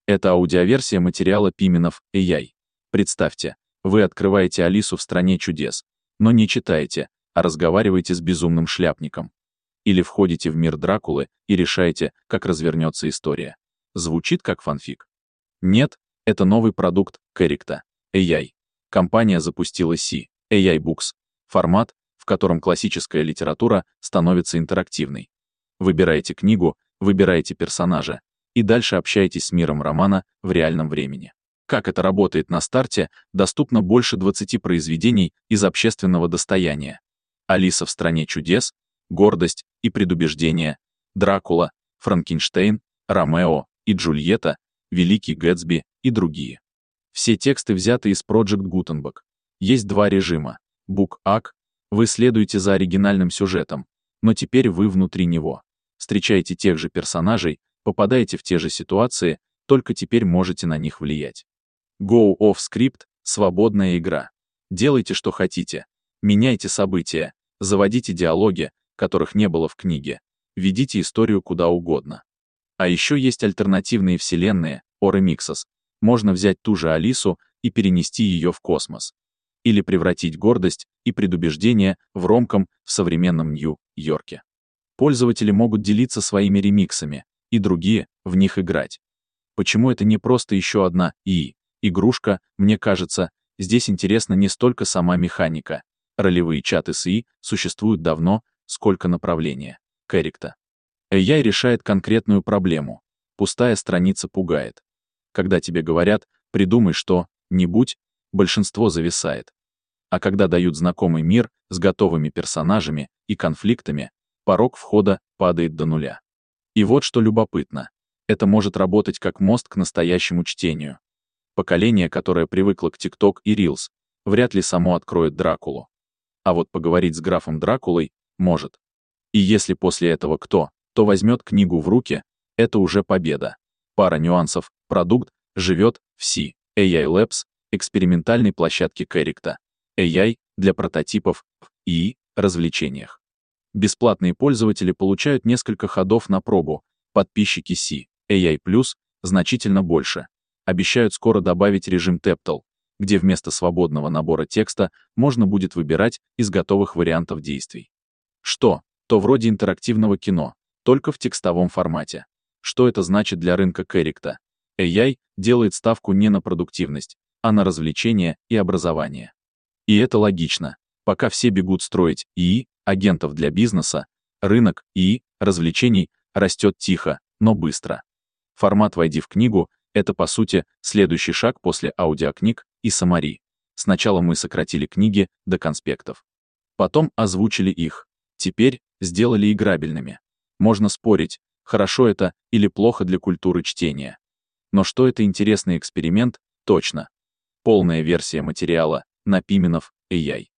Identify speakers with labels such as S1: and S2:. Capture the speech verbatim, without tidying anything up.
S1: Это аудиоверсия материала Пименов эй ай. Представьте, вы открываете Алису в стране чудес, но не читаете, а разговариваете с безумным шляпником. Или входите в мир Дракулы и решаете, как развернется история. Звучит как фанфик? Нет, это новый продукт Characta эй ай. Компания запустила си эй ай Books, формат, в котором классическая литература становится интерактивной. Выбираете книгу, выбираете персонажа, и дальше общаетесь с миром романа в реальном времени. Как это работает на старте, доступно больше двадцати произведений из общественного достояния. «Алиса в стране чудес», «Гордость и предубеждение», «Дракула», «Франкенштейн», «Ромео и Джульетта», «Великий Гэтсби» и другие. Все тексты взяты из Project Gutenberg. Есть два режима. Book эй эй си. Вы следуете за оригинальным сюжетом, но теперь вы внутри него. Встречаете тех же персонажей, попадаете в те же ситуации, только теперь можете на них влиять. Go off script — свободная игра. Делайте, что хотите. Меняйте события, заводите диалоги, которых не было в книге, ведите историю куда угодно. А еще есть альтернативные вселенные, о ремиксос. Можно взять ту же Алису и перенести ее в космос. Или превратить гордость и предубеждение в ромком в современном Нью-Йорке. Пользователи могут делиться своими ремиксами, и другие в них играть. Почему это не просто еще одна и игрушка, мне кажется, здесь интересна не столько сама механика. Ролевые чаты с ИИ существуют давно, сколько направления. Characta эй ай решает конкретную проблему. Пустая страница пугает. Когда тебе говорят «придумай что-нибудь», большинство зависает. А когда дают знакомый мир с готовыми персонажами и конфликтами, порог входа падает до нуля. И вот что любопытно. Это может работать как мост к настоящему чтению. Поколение, которое привыкло к TikTok и Reels, вряд ли само откроет Дракулу. А вот поговорить с графом Дракулой может. И если после этого кто, то возьмет книгу в руки, это уже победа. Пара нюансов. Продукт живет в си эй ай Labs, экспериментальной площадке Characta эй ай для прототипов в ИИ развлечениях. Бесплатные пользователи получают несколько ходов на пробу, подписчики си эй ай Plus значительно больше. Обещают скоро добавить режим Teptal, где вместо свободного набора текста можно будет выбирать из готовых вариантов действий. Что? То вроде интерактивного кино, только в текстовом формате. Что это значит для рынка Characta эй ай делает ставку не на продуктивность, а на развлечение и образование. И это логично. Пока все бегут строить ИИ, агентов для бизнеса, рынок ИИ, развлечений растет тихо, но быстро. Формат «Войди в книгу» — это, по сути, следующий шаг после аудиокниг и саммари. Сначала мы сократили книги до конспектов. Потом озвучили их. Теперь сделали играбельными. Можно спорить, хорошо это или плохо для культуры чтения. Но что это интересный эксперимент, точно. Полная версия материала на Пименов эй ай.